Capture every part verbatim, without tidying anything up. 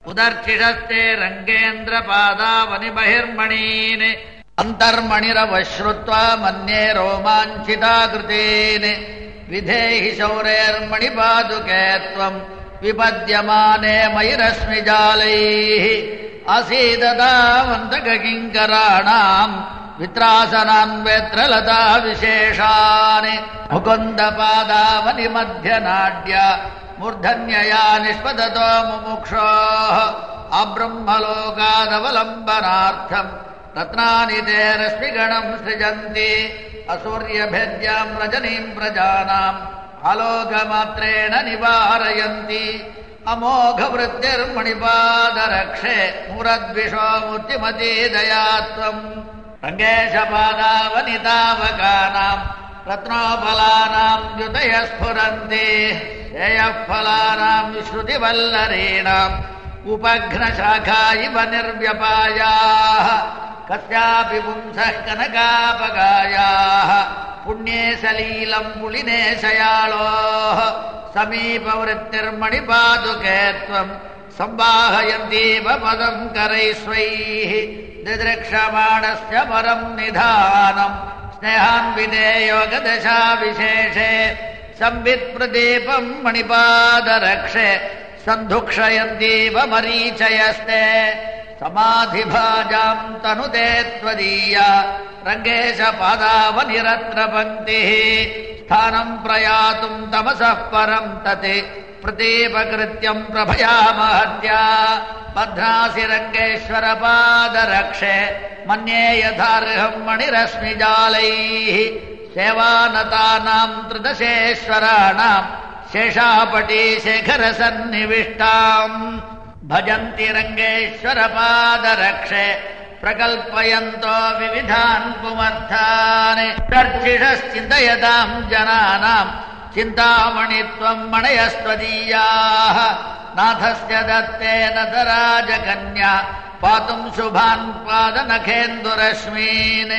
उदर्चिषस्ते रङ्गेन्द्रपादावनि बहिर्मणीन् अन्तर्मणिरवश्रुत्वा मन्ये रोमाञ्चिताकृतीन् विधेहि शौरेर्मणिपादुके त्वम् विपद्यमाने मयिरश्मिजालैः आसीददावन्तककिङ्कराणाम् वित्रासनान्वेत्रलता विशेषान् मुकुन्दपादावनि मध्यनाड्या मूर्धन्यया निष्पदतो मुमुक्षोः अब्रह्मलोकादवलम्बनार्थम् रत्नानि ते रश्मिगणम् सृजन्ति असूर्यभेद्याम् रजनीम् प्रजानाम् आलोकमात्रेण निवारयन्ति अमोघवृत्तिर्मणिपादरक्षे मूरद्विषो मूर्तिमती दया त्वम् रङ्गेशपादावनितावकानाम् रत्नोफलानाम् द्युतयः स्फुरन्ति श्रेयःफलानाम् श्रुतिवल्लरीणाम् उपघ्नशाखा इव निर्व्यपायाः कस्यापि पुंसः कनकापगायाः पुण्ये सलीलम् पुलिने शयालोः समीपवृत्तिर्मणिपादुके त्वम् संवाहयन्तीव पदम् करैस्वैः दिदृक्षमाणस्य परम् निधानम् स्नेहान्विते योगदशा विशेषे संवित्प्रदीपम् मणिपादरक्षे सन्धुक्षयन्तीव मरीचयस्ते समाधिभाजाम् तनुते त्वदीया रङ्गेशपादावनिरत्र पङ्क्तिः स्थानम् प्रयातुम् तमसः परम् तत् प्रतीपकृत्यम् प्रभया महत्या बध्नासि रङ्गेश्वरपादरक्षे मन्ये यथार्हम् मणिरश्मिजालैः सेवानतानाम् त्रिदशेश्वराणाम् शेषापटी शेखरसन्निविष्टाम् भजन्ति रङ्गेश्वरपादरक्षे प्रकल्पयन्तो विविधान् पुमर्थान् चर्चिषश्चिन्तयताम् जनानाम् चिन्तामणित्वम् मणयस्त्वदीयाः नाथस्य दत्तेन दराजकन्या पातुम् शुभान् पादनखेन्दुरश्मीन्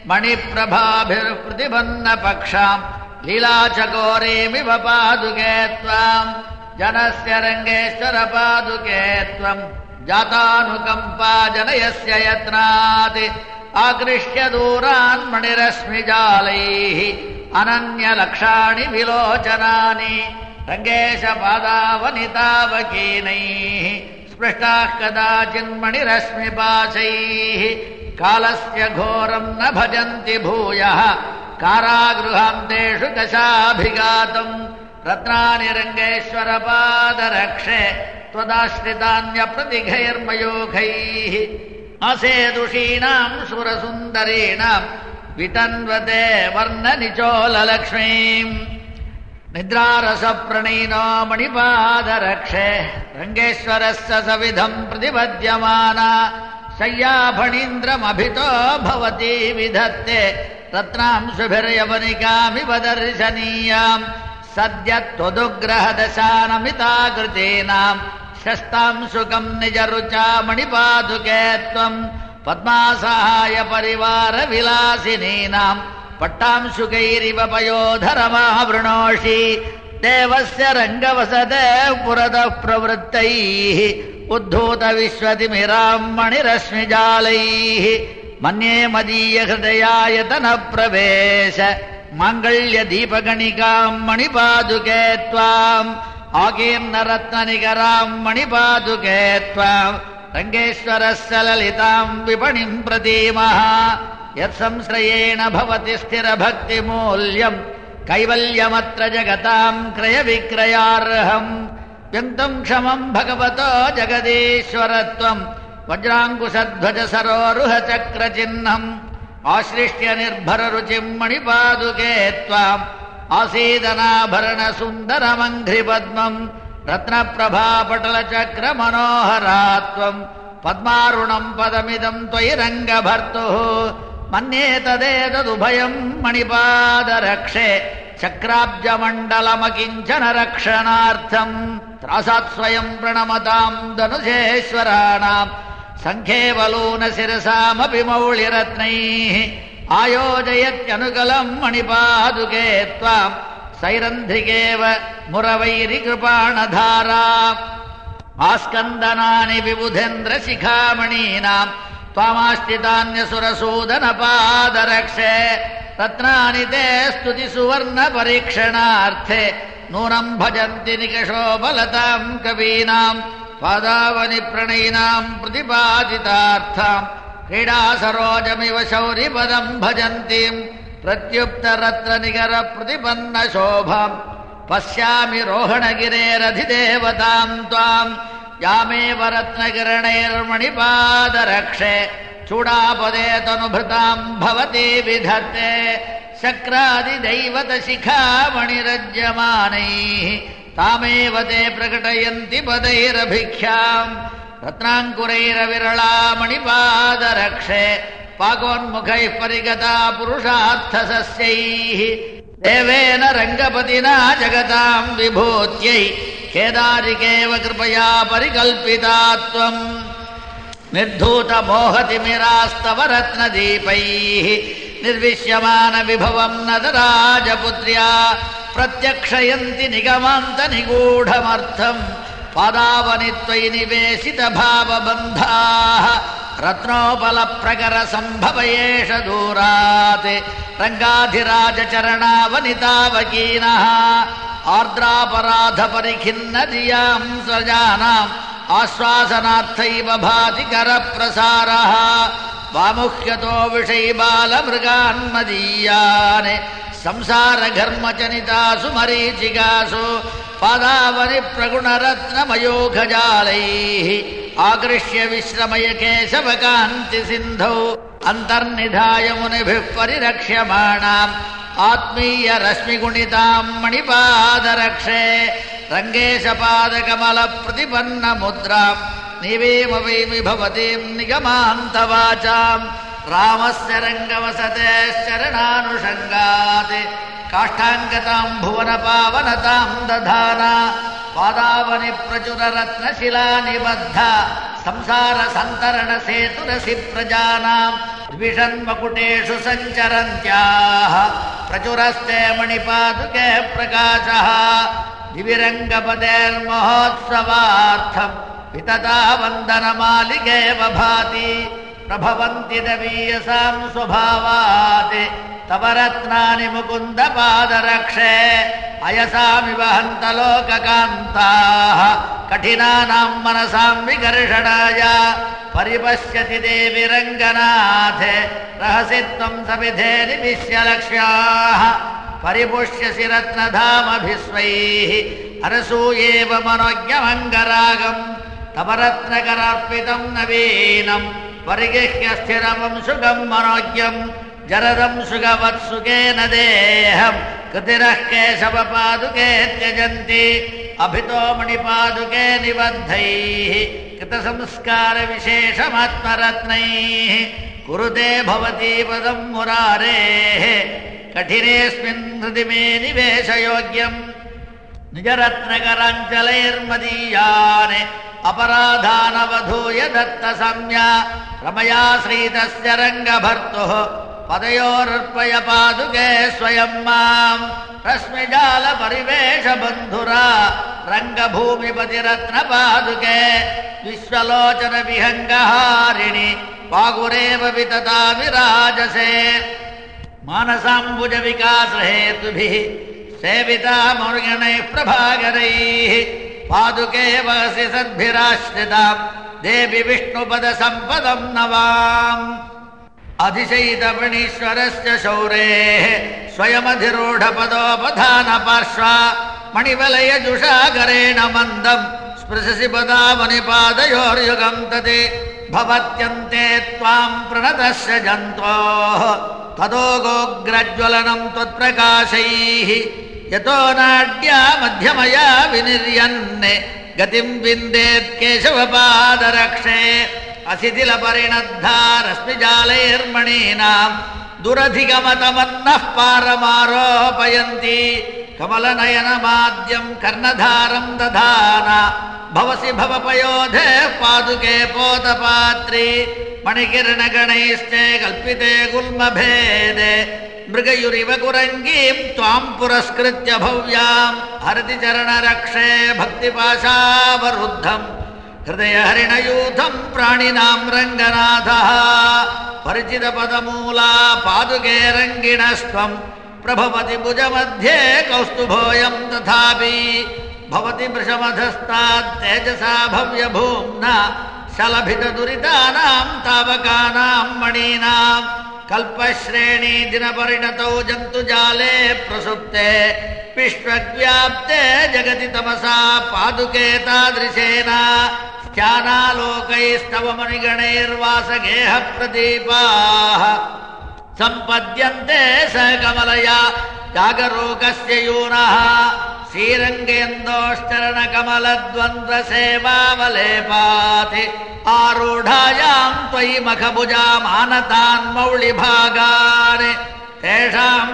मणिप्रभाभिर्प्रतिपन्नपक्षाम् लीलाचकोरीमिव पादुके त्वाम् जनस्य रङ्गेश्वरपादुके त्वम् जातानुकम्पा जनयस्य यत्नात् आकृष्य दूरान् मणिरश्मिजालैः अनन्यलक्षाणि विलोचनानि रङ्गेशपादावनितावकीनैः स्पृष्टाः कदाचिन्मणिरश्मिपाशैः कालस्य घोरम् न भजन्ति भूयः कारागृहान्तेषु दशाभिघातम् रत्नानि रङ्गेश्वरपादरक्षे त्वदाश्रितान्यप्रतिघैर्मयूखैः असेदुषीणाम् सुरसुन्दरीणाम् वितन्वते वर्णनिचोललक्ष्मीम् निद्रारसप्रणीनो मणिपादरक्षे रङ्गेश्वरस्य सविधम् प्रतिपद्यमाना शय्याफणीन्द्रमभितो भवती विधत्ते रत्नांशुभिर्यवनिकामिव दर्शनीयाम् सद्य त्वदुग्रहदशानमिताकृतीनाम् शस्तांशुकम् निजरुचा मणिपादुके त्वम् पद्मासहाय परिवार विलासिनीनाम् पट्टांशुकैरिव पयोधरमावृणोषि देवस्य रङ्गवसते पुरतः प्रवृत्तैः उद्धूत विश्वतिमिराम् मणिरश्मिजालैः मन्ये मदीय हृदयायतन प्रवेश माङ्गल्यदीपगणिकाम् मणिपादुके त्वाम् आकीर्णरत्ननिकराम् मणिपादुके त्वाम् रङ्गेश्वरस्य ललिताम् विपणिम् प्रतीमः यत्संश्रयेण भवति स्थिरभक्तिमूल्यम् कैवल्यमत्र जगताम् क्रयविक्रयार्हम् व्यक्तम् क्षमम् भगवतो जगदीश्वरत्वम् वज्राङ्कुशध्वज सरोरुहचक्रचिह्नम् आश्लिष्य निर्भररुचिम् मणिपादुके त्वाम् आसीदनाभरणसुन्दरमङ्घ्रिपद्मम् रत्नप्रभापटलचक्रमनोहरात्वम् पद्मारुणम् पदमिदम् त्वयि रङ्गभर्तुः मन्ये तदेतदुभयम् मणिपादरक्षे चक्राब्जमण्डलमकिञ्चन रक्षणार्थम् त्रासात् स्वयम् प्रणमताम् धनुषेश्वराणाम् सङ्ख्येवलूनशिरसामपि मौलिरत्नैः आयोजयत्यनुकलम् मणिपादुके त्वाम् सैरन्ध्रिकेव मुरवैरिकृपाणधारा आस्कन्दनानि विबुधेन्द्रशिखामणीनाम् त्वामाश्रितान्यसुरसूदनपादरक्षे रत्नानि ते स्तुतिसुवर्णपरीक्षणार्थे नूनम् भजन्ति निकषोपलताम् कवीनाम् पादावनिप्रणयिनाम् प्रतिपादितार्थाम् क्रीडासरोजमिव शौरिपदम् भजन्तीम् प्रत्युक्तरत्ननिकरप्रतिपन्नशोभाम् पश्यामि रोहणगिरेरधिदेवताम् त्वाम् यामेव रत्नकिरणैर्मणिपादरक्षे चूडापदे तनुभृताम् भवति विधत्ते शक्रादिदैवतशिखामणिरज्यमानैः तामेव ते प्रकटयन्ति पदैरभिख्याम् रत्नाङ्कुरैरविरला मणिपादरक्षे पाकोन्मुखैः परिगता पुरुषार्थसस्यैः देवेन रङ्गपतिना जगताम् विभूत्यै केदारिकेव कृपया परिकल्पिता त्वम् निर्धूतमोहतिमिरास्तव रत्नदीपैः निर्विश्यमानविभवम् नदराजपुत्र्या प्रत्यक्षयन्ति निगमान्तनिगूढमर्थम् पादावनि त्वयि निवेशितभावबन्धाः रत्नोपलप्रकरसम्भव एष दूरात् रङ्गाधिराजचरणावनितावकीनः आर्द्रापराधपरिखिन्नधियाम् स्वजानाम् आश्वासनार्थैव भाति करप्रसारः वामुह्यतो विषयिबालमृगान्मदीयान् संसारघर्मचनितासु मरीचिकासु पादावनि प्रगुणरत्नमयोघजालैः आकृष्य विश्रमय केशवकान्तिसिन्धौ अन्तर्निधाय मुनिभिः परिरक्ष्यमाणाम् आत्मीयरश्मिगुणिताम् मणिपादरक्षे रङ्गेशपादकमलप्रतिपन्नमुद्राम् निवेम वैमि भवतीम् निगमान्तवाचाम् रामस्य रङ्गवसतेश्चरणानुषङ्गात् काष्ठाङ्गताम् भुवनपावनताम् दधाना पादावनि प्रचुररत्नशिला निबद्ध संसारसन्तरणसेतुरसि प्रजानाम् द्विषन्मकुटेषु सञ्चरन्त्याः प्रचुरस्ते मणिपादुके प्रकाशः दिविरङ्गपदेर्महोत्सवार्थम् वितता वन्दनमालिकेव भाति प्रभवन्ति दवीयसाम् स्वभावात् तव रत्नानि मुकुन्दपादरक्षे अयसामिव हन्तलोककान्ताः कठिनानाम् मनसाम् विकर्षणाय परिपश्यति देवि रङ्गनाथे रहसि त्वम् सविधे निविश्य लक्ष्याः परिपुष्यसि रत्नधामभिस्वैः अनसूयेव मनोज्ञमङ्गरागम् तव रत्नकरार्पितम् नवीनम् परिगृह्य स्थिरमम् सुगम् मनोज्ञम् जरदम् सुगवत्सुकेन देहम् कृतिरः केशवपादुके त्यजन्ति अभितो मणिपादुके निबद्धैः कृतसंस्कारविशेषमात्मरत्नैः कुरुते भवती पदम् मुरारेः कठिनेऽस्मिन् हृदि मे निवेशयोग्यम् निजरत्नकराञ्चलैर्मदीयान् अपराधानवधूय दत्तसंज्ञा रमयाश्रीतस्य रङ्गभर्तुः पदयोरर्पय पादुके स्वयं माम् रश्मिजालपरिवेशबन्धुरा रङ्गभूमिपतिरत्नपादुके विश्वलोचनविहङ्गहारिणि पागुरेव वितता विराजसे मानसाम्बुजविकासहेतुभिः सेविता मुर्गणैः प्रभाकरैः पादुके वहसि सद्भिराश्रिताम् देवि विष्णुपदसम्पदम् नवाम् अधिशयितमणीश्वरस्य शौरेः स्वयमधिरूढपदोपधानपार्श्वा मणिवलयजुषाकरेण मन्दम् स्पृशसि पदावनिपादयोर्युगम् तत् भवत्यन्ते त्वाम् प्रणतस्य जन्त्वोः तदोगोग्रज्वलनम् त्वत्प्रकाशैः यतो नाड्या मध्यमया विनिर्यन् गतिम् विन्देत् केशवपादरक्षे असितिलपरिणद्धा रश्मिजालैर्मणीनाम् दुरधिगमतमन्नः पारमारोपयन्ति कमलनयनमाद्यम् कर्णधारम् दधाना भवसि भवपयोधे पादुके पोतपात्री मणिकिरणगणैश्चे कल्पिते गुल्मभेदे मृगयुरिव कुरङ्गीम् त्वाम् पुरस्कृत्य भव्याम् हरति चरणरक्षे भक्तिपाशावरुद्धम् హృదయ హరిణయూథం ప్రాణినాం రంగనాథః పరిచిత పదమూలా పాదుకే రంగిణస్త్వం ప్రభవతి భుజమధ్యే కౌస్తుభోయం తథాపి భవతి వృషమధస్తాత్ తేజసా భవ్యభూమ్నా శలభిత దురితానాం తావకానాం మణీనాం కల్పశ్రేణీ దినపరిణతౌ జంతుజాలే ప్రసుప్తే విశ్వవ్యాప్తే జగతి తమసా పాదుకే తాదృశేన స్థానాలోకైస్తవ మణిగణైర్వాసగేహ ప్రదీపాః సంపద్యంతే స కమలయా జాగరూకస్య యూనః శ్రీరంగేందోశ్చరణ కమల ద్వంద్వ సేవావలేపాతి ఆరూఢాయాం త్వయి మఖభుజా మానతాన్ మౌళి భాగాన్ తేషాం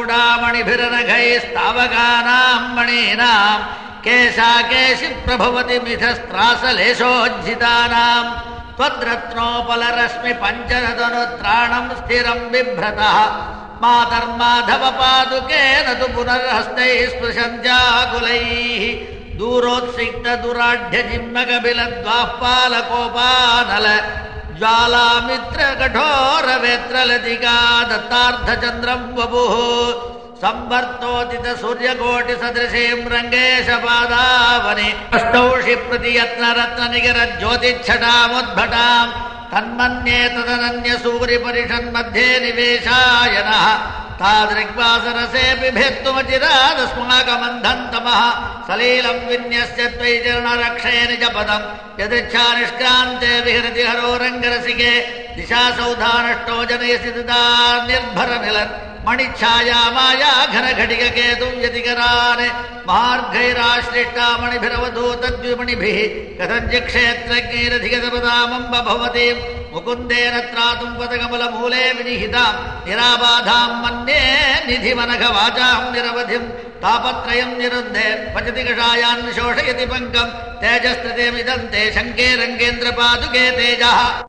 చూడామణిభిరనఘైస్తావకానాం మణీనాం కేశాకేశి ప్రభవతి మిథస్త్రాసలేశోజ్జితానాం త్వద్రత్నోపలరశ్మి పంచరతనుత్రాణం స్థిరం బిభ్రతః మాతర్మాధవ పాదుకే నతు పునర్హస్తైః స్పృశంత్యాకులైః దూరోత్సిక్త దురాఢ్య జిమ్మ కపిల ద్వాఃపాలకోపానల జ్వాలామిత్ర కఠోర వేత్రలతికా దత్తార్ధచంద్రం వపుః సంవర్తోతిత సూర్యకోటి సదృశీం రంగేశ పాదావని అష్టౌషి ప్రతియత్న రత్న నిగర జ్యోతిఛటాముద్భటాం తన్మన్యే తదనన్య సూరి పరిషన్మధ్యే నివేశాయనః తాదృగ్వాసరసే బిభేత్తుమచిరాదస్మాకమంధం తమః సలీలం విన్యస్య త్వయి చరణరక్షే నిజపదం యదృచ్ఛా నిష్క్రాంతే విహరతి హరో రంగరసికే దిశాసౌధానష్టో జనయసి తదా నిర్భరమిలన్ మణిఛాయా మాయా ఘన ఘటిక కేతుం యతికరాన్ మార్గైరాశ్లిష్టా మణిభిరవధూతద్విమణిభిః కథంచిత్ క్షేత్రజ్ఞైరధిగతపదామంబ భవతి ముకుందేన త్రాతుం పదకమల మూలే వినిహితాం నిరాబాధాం మన్యే నిధిమనఘ వాచాం నిరవధిం తాపత్రయం నిరుద్ధే పచతి కషాయాన్ శోషయతి పంకం తేజస్త్రితేమిదం తే శంకే రంగేంద్ర పాదుకే తేజః